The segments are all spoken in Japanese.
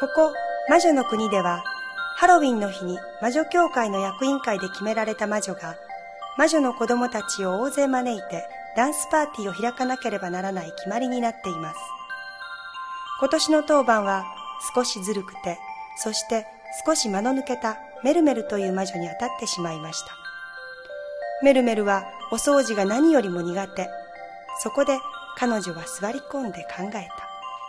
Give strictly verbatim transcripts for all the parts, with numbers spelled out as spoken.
ここ魔女の国では、ハロウィンの日に魔女協会の役員会で決められた魔女が、魔女の子供たちを大勢招いてダンスパーティーを開かなければならない決まりになっています。今年の当番は少しずるくて、そして少し間の抜けたメルメルという魔女に当たってしまいました。メルメルはお掃除が何よりも苦手。そこで彼女は座り込んで考えた。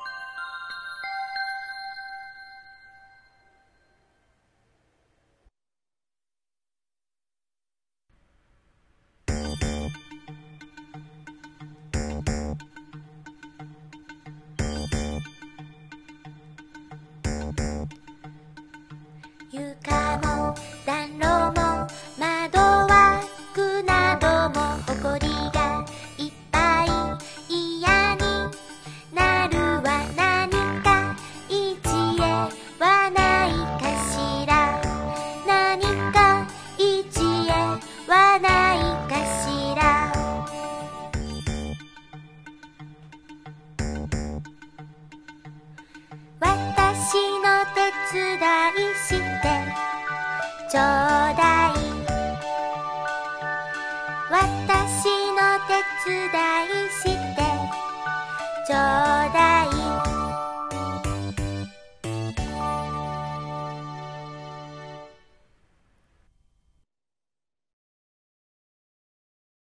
床も暖炉も窓枠などもほこりがいっぱい嫌になるは何か一絵はないかしら。何か一絵はないかしら。私の手伝いしてちょうだい。私の手伝いして